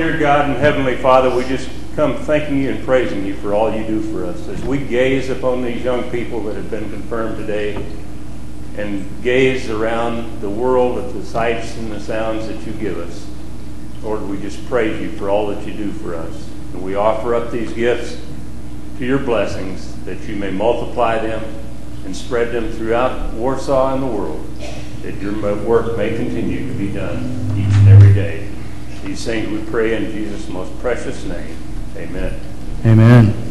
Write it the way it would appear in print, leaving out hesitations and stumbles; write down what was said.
dear God and Heavenly Father, we just come thanking you and praising you for all you do for us. As we gaze upon these young people that have been confirmed today and gaze around the world at the sights and the sounds that you give us, Lord, we just praise you for all that you do for us. And we offer up these gifts to your blessings that you may multiply them and spread them throughout Warsaw and the world, that your work may continue to be done each and every day. These things we pray in Jesus' most precious name. Amen. Amen.